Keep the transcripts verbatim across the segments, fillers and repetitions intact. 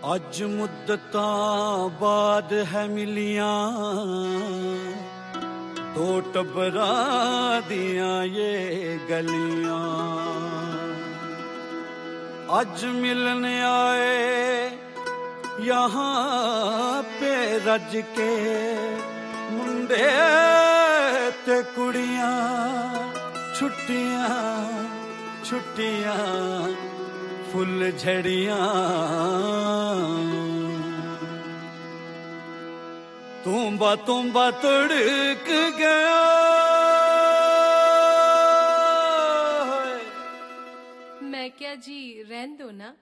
अज मुद्दतां बाद है मिलियां दो टब्बरा दियां ये गलियां। अज मिलने आए यहाँ पे रज के मुंडे ते कुड़ियां, छुट्टियां छुट्टियां फुल झड़ियां। तुम्बा तुम्बा तड़क गया मैं क्या जी, रहन दो ना।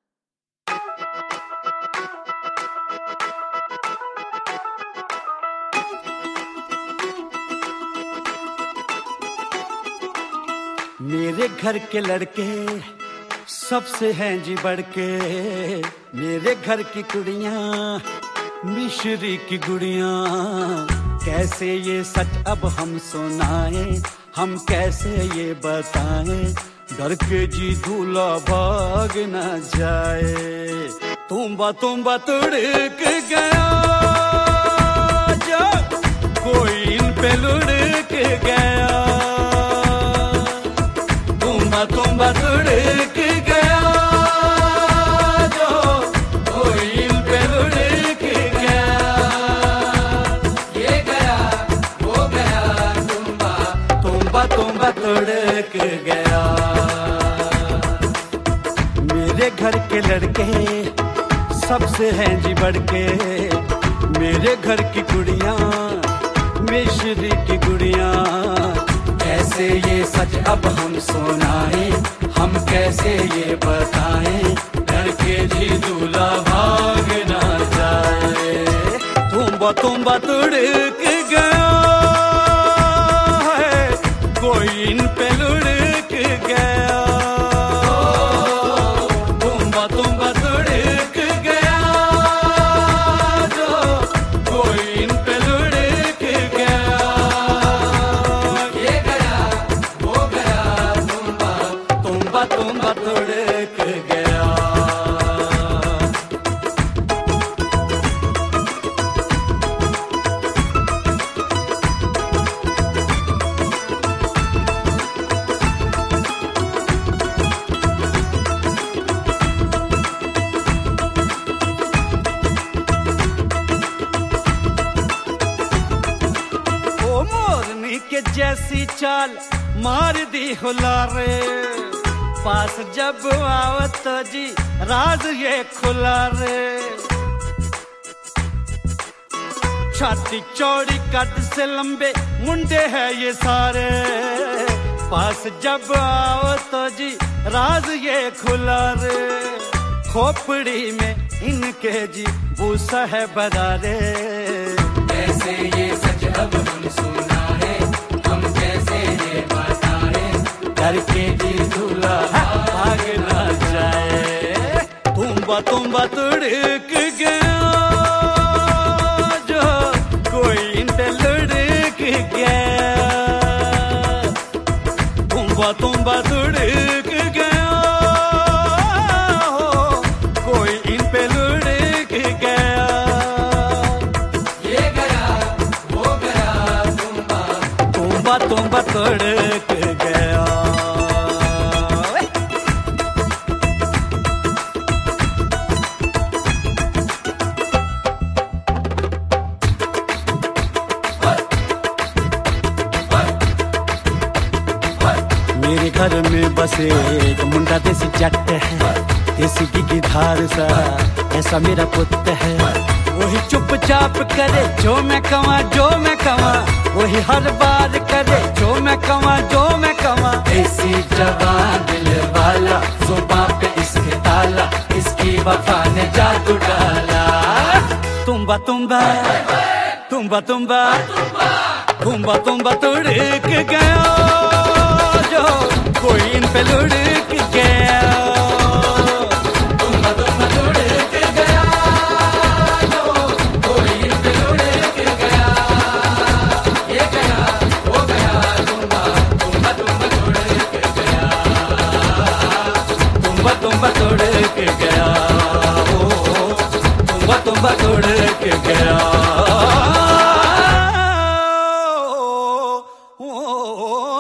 मेरे घर के लड़के सबसे हैं जी बढ़ के, मेरे घर की कुड़ियां मिश्री की गुड़ियां। कैसे ये सच अब हम सुनाएं, हम कैसे ये बताएं, डर के जी दूल्हा भाग न जाए। तुम्बा तुम्बा तड़क गया जब कोई इन पे लुढ़क गया। तुम्बा तुम्बा तड़क गया जो कोई इन पे लुढ़क गया। ये गया वो गया तुम्बा तुम्बा तुम्बा तड़क गया। मेरे घर के लड़के सबसे हैं जी बढ़ के, मेरे घर की कुड़ियां मिश्री की गुड़ियां। कैसे ये सच अब हम सुनाएं, हम कैसे ये बताएं, डर के जी दूल्हा भाग ना जाए। तुम्बा तुम्बा तड़क गया है कोई इन पे लुढ़क गया। तुम्बा तुम्बा तड़क गया जो कोई इन पे लुढ़क गया। ये गया वो गया तुम्बा तुम्बा तुम्बा तड़क गया। के जैसी चाल मार दी हुलारे, पास जब आवत तो जी राज ये खुला रे। छाती चौड़ी कद से लंबे मुंडे है ये सारे, पास जब आवत तो जी राज ये खुला रे। खोपड़ी में इनके जी भूसा है बरारे। कैसे ये सच अब हम सुनाए, करके जी दूल्हा भाग ना जाए। तुम्बा तुम्बा तड़क गया जो कोई इन पे लुढ़क गया। तुम्बा तुम्बा तड़क गया हो कोई इन पे लुढ़क गया। ये गया वो गया तुम्बा तुम्बा तुम्बा तड़क गया। मेरे घर में बसे एक मुंडा देसी जट है, देसी की धार सा ऐसा मेरा पुत है। वही चुपचाप करे जो मैं कमा जो मैं कमा, वही हर बार करे जो मैं कमा जो मैं कमा। देसी जवान दिल वाला जुबां पे इसके ताला, इसकी वफा ने जादू डाला। तुम्बा तुम्बा तुम्बा तुम्बा तुम्बा तुम्बा तड़क गया जो कोई इन पे लुढ़क गया। तुम्बा तुम्बा तड़क गया जो कोई इन पे लुढ़क गया। ये गया वो गया तुम्बा तुम्बा तुम्बा तड़क गया। तुम्बा तुम्बा तड़क गया। ओ तो बस उड़ के गया। ओ, ओ, ओ,